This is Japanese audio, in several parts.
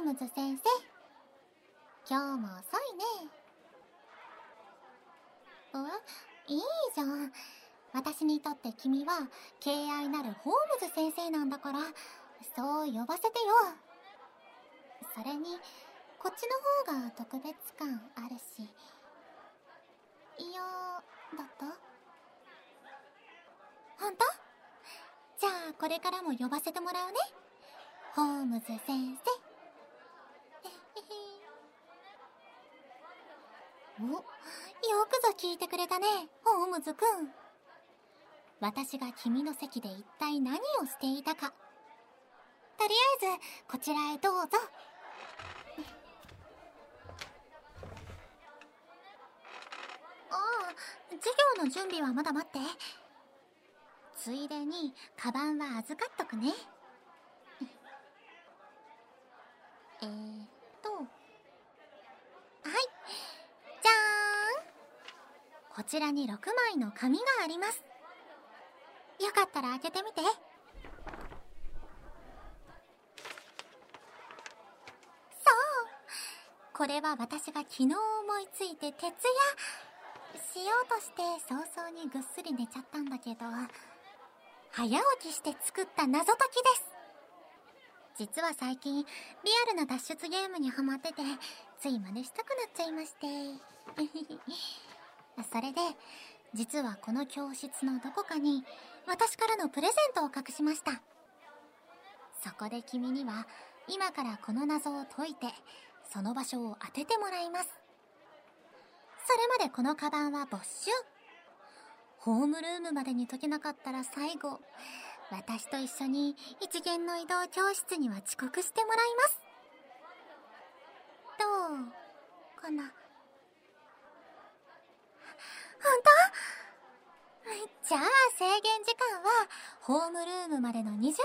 ムズ先生、今日も遅いね。いいじゃん。私にとって君は敬愛なるホームズ先生なんだから、そう呼ばせてよ。それにこっちの方が特別感あるし。嫌だった？ほんと？じゃあこれからも呼ばせてもらうね、ホームズ先生。お、よくぞ聞いてくれたね、ホームズくん。私が君の席で一体何をしていたか。とりあえずこちらへどうぞ。ああ、授業の準備はまだ待って。ついでにカバンは預かっとくね。はい、じゃーん。こちらに6枚の紙があります。よかったら開けてみて。そう、これは私が昨日思いついて徹夜しようとして早々にぐっすり寝ちゃったんだけど、早起きして作った謎解きです。実は最近リアルな脱出ゲームにハマってて、つい真似したくなっちゃいまして。それで実はこの教室のどこかに私からのプレゼントを隠しました。そこで君には今からこの謎を解いてその場所を当ててもらいます。それまでこのカバンは没収。ホームルームまでに解けなかったら最後、私と一緒に一元の移動教室には遅刻してもらいます。どうかな？本当？じゃあ制限時間はホームルームまでの20分。ちょ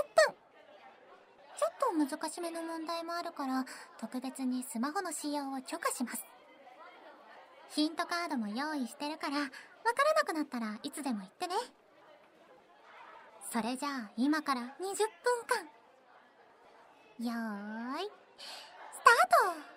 っと難しめの問題もあるから特別にスマホの使用を許可します。ヒントカードも用意してるから、わからなくなったらいつでも言ってね。それじゃあ今から20分間。よーい、スタート。